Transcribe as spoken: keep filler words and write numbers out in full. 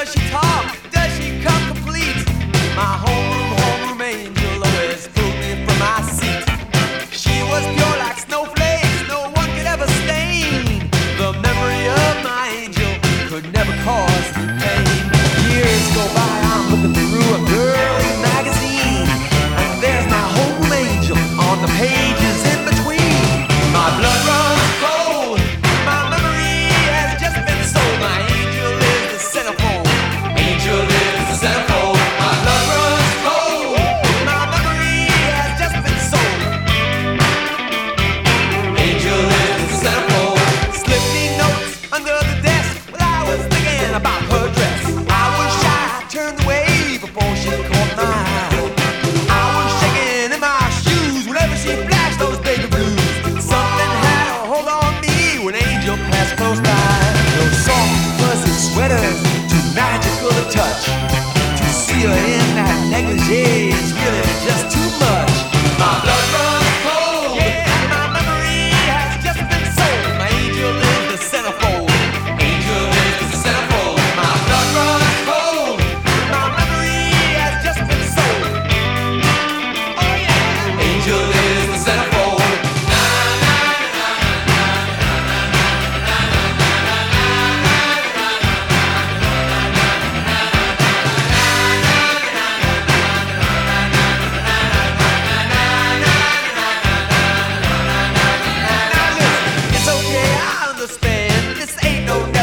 Does she talk? Does she come complete? My homeroom, homeroom angel always pulled me from my seat. She was pure like snowflakes, no one could ever stain. The memory of my angel could never cause me pain. Years go by, I'm looking through a girl's magazine, and there's my homeroom angel on the pages in between. My blood runs cold, my memory has just been sold. My angel is the centerfold, angel is the centerfold. My blood runs cold, my memory has just been sold. Angel is the centerfold. Slipped me notes under the desk while I was thinking about her dress. I was shy, turned away before she caught my eye. I was shaking in my shoes whenever she flashed those baby blues. Something had a hold on me when Angel passed close by. Those soft, fuzzy sweaters, too magical to touch. To see her in that negligee is really just too much. My blood runs cold, yeah, my memory has just been sold. My angel is the centerfold, angel is the centerfold. My blood runs cold, my memory has just been sold. Oh yeah, angel is the centerfold. Now listen, it's okay, I understand. This ain't no